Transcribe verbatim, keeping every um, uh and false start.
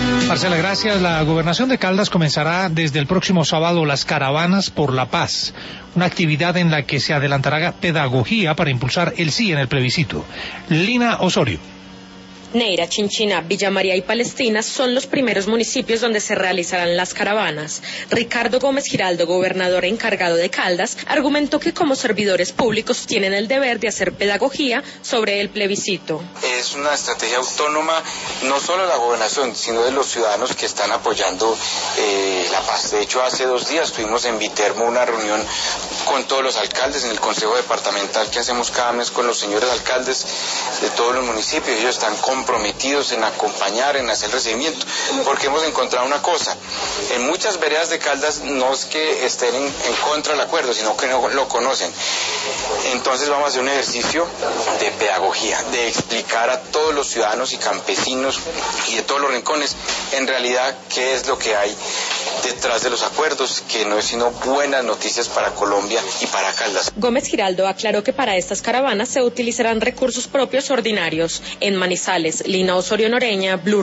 Marcela, gracias. La Gobernación de Caldas comenzará desde el próximo sábado las Caravanas por la Paz, una actividad en la que se adelantará pedagogía para impulsar el sí en el plebiscito. Lina Osorio. Neira, Chinchiná, Villa María y Palestina son los primeros municipios donde se realizarán las caravanas. Ricardo Gómez Giraldo, gobernador encargado de Caldas, argumentó que como servidores públicos tienen el deber de hacer pedagogía sobre el plebiscito. Es una estrategia autónoma, no solo de la gobernación, sino de los ciudadanos que están apoyando eh, la paz. De hecho, hace dos días tuvimos en Viterbo una reunión con todos los alcaldes en el Consejo Departamental que hacemos cada mes con los señores alcaldes de todos los municipios. Ellos están comprometidos en acompañar, en hacer recibimiento, porque hemos encontrado una cosa: en muchas veredas de Caldas no es que estén en, en contra del acuerdo, sino que no lo conocen. Entonces vamos a hacer un ejercicio de pedagogía, de explicar a todos los ciudadanos y campesinos y de todos los rincones en realidad qué es lo que hay detrás de los acuerdos, que no es sino buenas noticias para Colombia y para Caldas. Gómez Giraldo aclaró que para estas caravanas se utilizarán recursos propios ordinarios. En Manizales, Lina Osorio Noreña, Blue